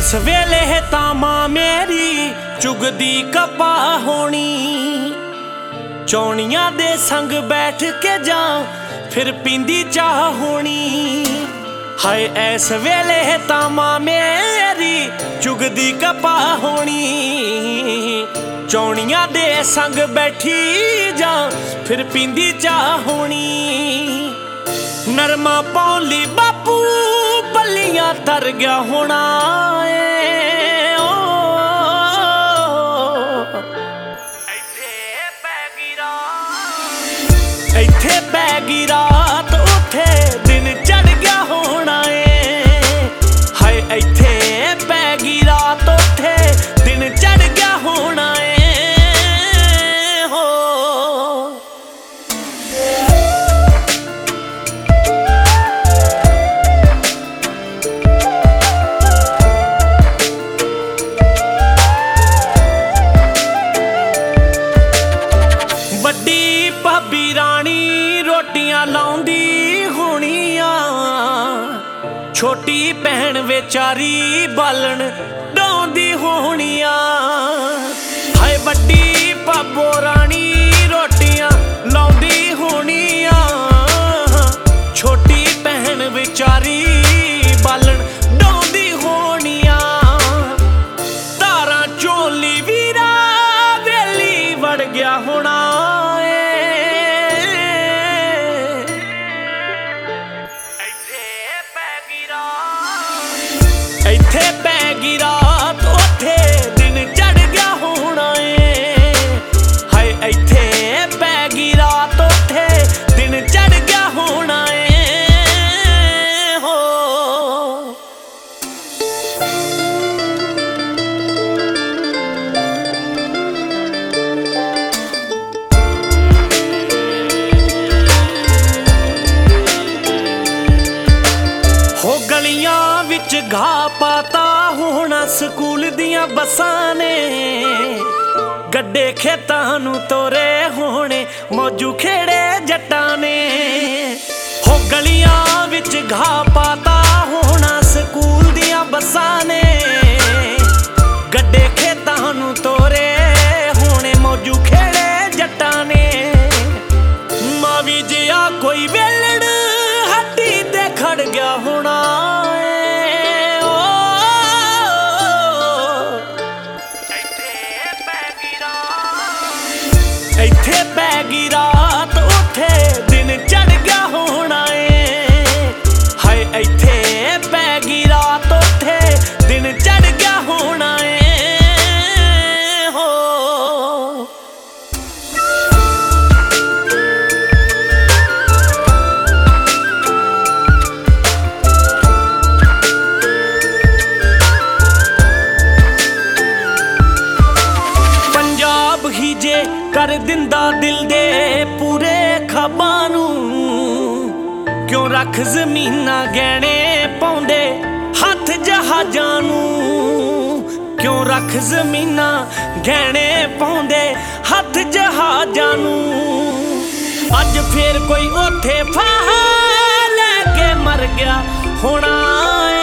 इस वेले तां मां मेरी चुगदी कपा होनी, चौनियां दे संग बैठ के जा फिर पींदी चाह होनी। हाय इस वेले तां मां मेरी चुगदी कपा होनी, चौनियां दे संग बैठी जा फिर पींदी चाह होनी। नरमा पौली बापू बल्लियां तर गया होना इत्थे पैगी रात उथे दिन चढ़ गया होना है। हाय इत्थे पैगी रात उथे दिन चढ़ गया होना है हो। वड्डी भाभी रानी रोटियां लाउंदी होनिया, छोटी भैन बेचारी बालन डाउंदी होनिया। हाय वड्डी भाभो रानी रोटियां लाउंदी होनिया, छोटी भैन बेचारी बालन डाउंदी होनिया। तारा चोली वीरा वेली वड़ गया होना इत्थे पैगी रात उथे दिन चढ़ गया होना है। हाय इत्थे पैगी रात उथे दिन चढ़ गया होना है हो। हो गलियां विच घाह पाता होना स्कूल दियां बसां ने, गड्डे खेतां नूं तोरे होने मौजू खेड़े जट्टां ने। हो गलियां विच घाह पाता होना स्कूल दियां बसां ने, गड्डे खेतां नूं तोरे होने मौजू खेड़े जट्टां ने। मावी जिया कोई वेलड़ हट्टी ते खड़ गया होना इत्थे पैगी रात उथे दिन चढ़ गया होना है। हाय इत्थे पैगी रात उथे दिन चढ़ गया होना है हो। पंजाब ही जे कर दिंदा दिल दे पूरे ख्वाबां नूं, क्यों रख जमीनां गहने पाउंदे हथ जहाजां नूं। क्यों रख जमीनां गहने पाउंदे हथ जहाजां नूं। अज फिर कोई ओथे फाहा लैके मर गया होना